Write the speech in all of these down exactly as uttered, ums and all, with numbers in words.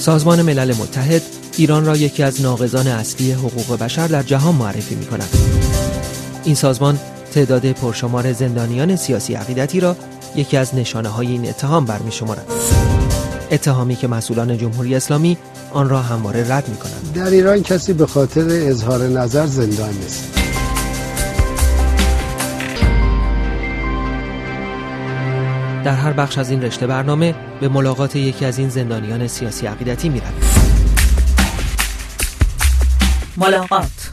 سازمان ملل متحد ایران را یکی از ناقضان اصلی حقوق بشر در جهان معرفی می‌کند. این سازمان تعداد پرشمار زندانیان سیاسی عقیدتی را یکی از نشانه‌های این اتهام برمی‌شمارد. اتهامی که مسئولان جمهوری اسلامی آن را همواره رد می‌کنند. در ایران کسی به خاطر اظهار نظر زندان نیست. در هر بخش از این رشته برنامه به ملاقات یکی از این زندانیان سیاسی عقیدتی می‌رویم. ملاقات.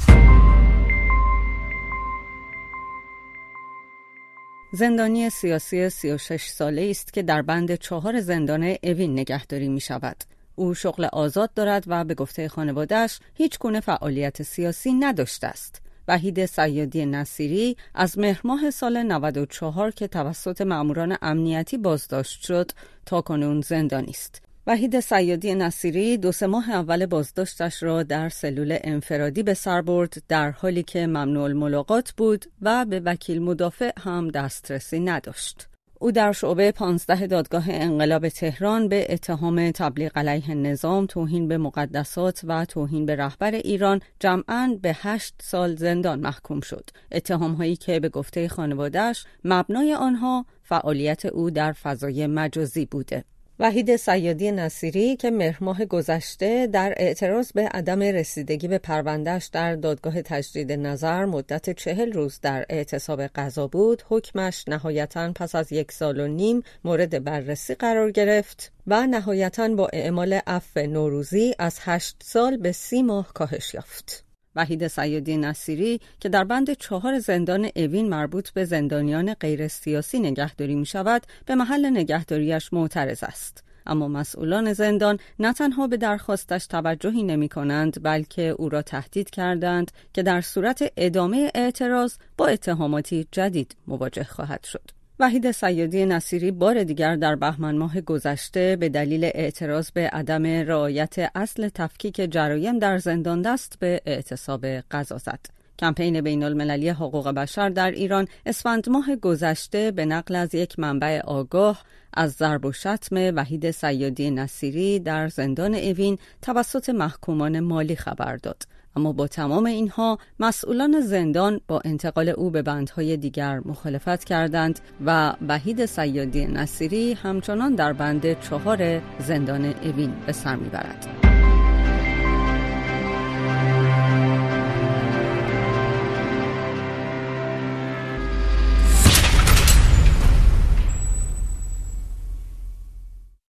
زندانی سیاسی سی و شش ساله است که در بند چهار زندان اوین نگهداری می شود. او شغل آزاد دارد و به گفته خانواده‌اش هیچ گونه فعالیت سیاسی نداشته است. وحید صیادی نصیری از مهر ماه سال نود و چهار که توسط مأموران امنیتی بازداشت شد تا کنون زندانی است. وحید صیادی نصیری دو سه ماه اول بازداشتش را در سلول انفرادی به سر برد، در حالی که ممنوع الملاقات بود و به وکیل مدافع هم دسترسی نداشت. او در شعبه پانزده دادگاه انقلاب تهران به اتهام تبلیغ علیه نظام، توهین به مقدسات و توهین به رهبر ایران جمعاً به هشت سال زندان محکوم شد. اتهام‌هایی که به گفته خانواده‌اش مبنای آنها فعالیت او در فضای مجازی بوده. وحید صیادی نصیری که مهر ماه گذشته در اعتراض به عدم رسیدگی به پروندهش در دادگاه تجدید نظر مدت چهل روز در اعتصاب قضا بود، حکمش نهایتاً پس از یک سال و نیم مورد بررسی قرار گرفت و نهایتاً با اعمال عفو نوروزی از هشت سال به سی ماه کاهش یافت. وحید صیادی نصیری که در بند چهار زندان اوین مربوط به زندانیان غیر سیاسی نگهداری می شود، به محل نگهداریش معترض است. اما مسئولان زندان نه تنها به درخواستش توجهی نمی کنند، بلکه او را تهدید کردند که در صورت ادامه اعتراض با اتهاماتی جدید مواجه خواهد شد. وحید صیادی نصیری بار دیگر در بهمن ماه گذشته به دلیل اعتراض به عدم رعایت اصل تفکیک جرایم در زندان دست به اعتصاب قضا زد. کمپین بین‌المللی حقوق بشر در ایران اسفند ماه گذشته به نقل از یک منبع آگاه از ضرب و شتم وحید صیادی نصیری در زندان اوین توسط محکومان مالی خبر داد. اما با تمام اینها مسئولان زندان با انتقال او به بندهای دیگر مخالفت کردند و وحید صیادی نصیری همچنان در بند چهار زندان اوین به سر میبرد.